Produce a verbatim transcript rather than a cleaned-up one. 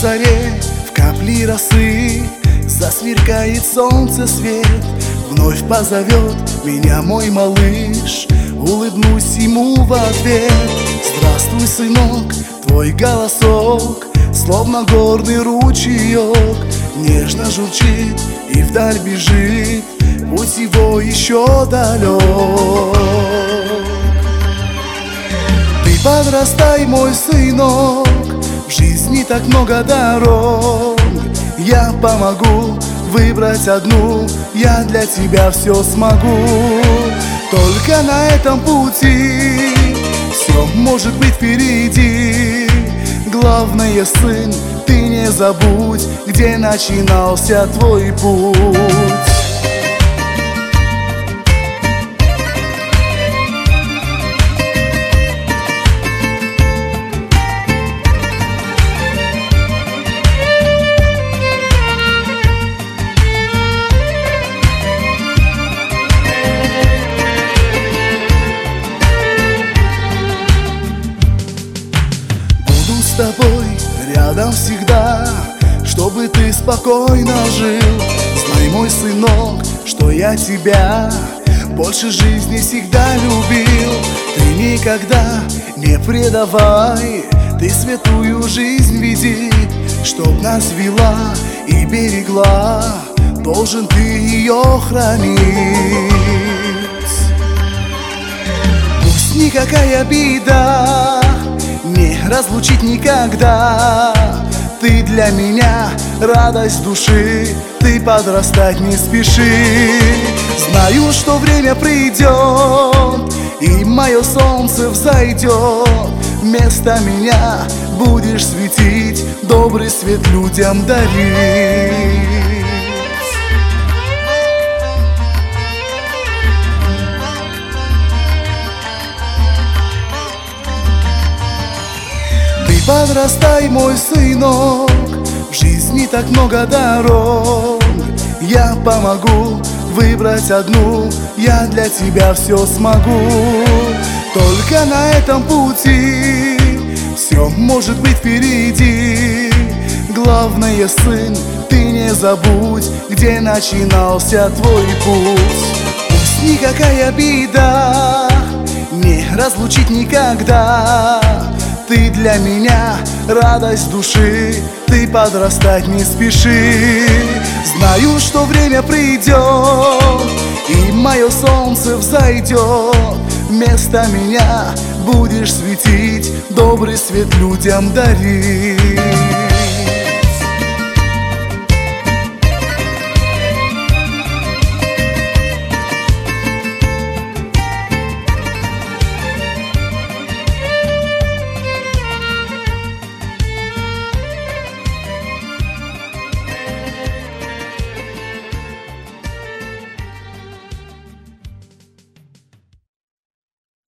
заре в капли росы засверкает солнце свет. Вновь позовет меня мой малыш, улыбнусь ему в ответ. Здравствуй, сынок, твой голосок словно горный ручеек нежно журчит и вдаль бежит, путь его еще далек. Ты подрастай, мой сынок, в жизни так много дорог. Я помогу выбрать одну, я для тебя все смогу. Только на этом пути все может быть впереди. Главное, сын, ты не забудь, где начинался твой путь. С тобой рядом всегда, чтобы ты спокойно жил. Знай, мой сынок, что я тебя больше жизни всегда любил. Ты никогда не предавай, ты святую жизнь веди, чтоб нас вела и берегла, должен ты ее хранить. Пусть никакая беда не разлучить никогда. Ты для меня радость души, ты подрастать не спеши. Знаю, что время придет, и мое солнце взойдет. Вместо меня будешь светить, добрый свет людям дарить. Подрастай, мой сынок, в жизни так много дорог. Я помогу выбрать одну, я для тебя все смогу. Только на этом пути все может быть впереди. Главное, сын, ты не забудь, где начинался твой путь. Пусть никакая беда не разлучить никогда. Ты для меня радость души, ты подрастать не спеши. Знаю, что время придет, и мое солнце взойдет. Вместо меня будешь светить, добрый свет людям дарить.